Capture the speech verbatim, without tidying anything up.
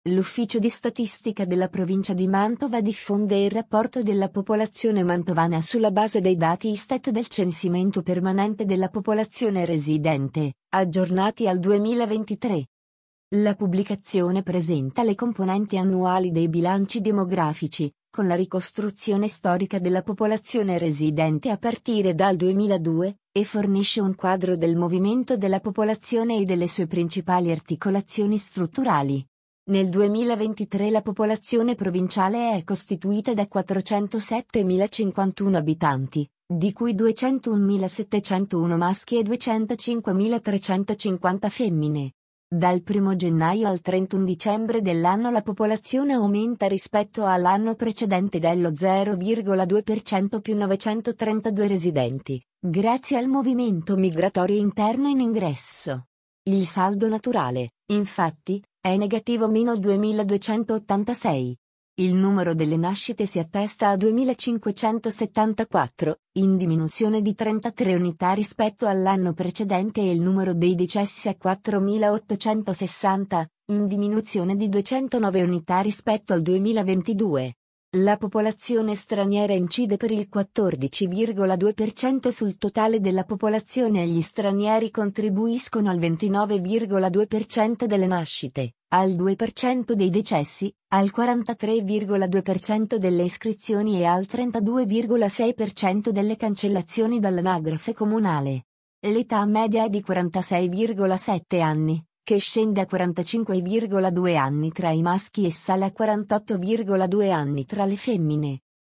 L'Ufficio di Statistica della Provincia di Mantova diffonde il rapporto della popolazione mantovana sulla base dei dati Istat del censimento permanente della popolazione residente, aggiornati al duemilaventitré. La pubblicazione presenta le componenti annuali dei bilanci demografici, con la ricostruzione storica della popolazione residente a partire dal duemiladue, e fornisce un quadro del movimento della popolazione e delle sue principali articolazioni strutturali. Nel duemilaventitré la popolazione provinciale è costituita da quattrocentosettemilacinquantuno abitanti, di cui duecentounilasettecentouno maschi e duecentocinquemilatrecentocinquanta femmine. Dal primo gennaio al trentuno dicembre dell'anno la popolazione aumenta rispetto all'anno precedente dello zero virgola due per cento più novecentotrentadue residenti, grazie al movimento migratorio interno in ingresso. Il saldo naturale, infatti, è negativo meno duemiladuecentottantasei. Il numero delle nascite si attesta a duemilacinquecentosettantaquattro, in diminuzione di trentatré unità rispetto all'anno precedente, e il numero dei decessi a quattromilaottocentosessanta, in diminuzione di duecentonove unità rispetto al duemilaventidue. La popolazione straniera incide per il quattordici virgola due per cento sul totale della popolazione e gli stranieri contribuiscono al ventinove virgola due per cento delle nascite, al due per cento dei decessi, al quarantatré virgola due per cento delle iscrizioni e al trentadue virgola sei per cento delle cancellazioni dall'anagrafe comunale. L'età media è di quarantasei virgola sette anni, che scende a quarantacinque virgola due anni tra i maschi e sale a quarantotto virgola due anni tra le femmine.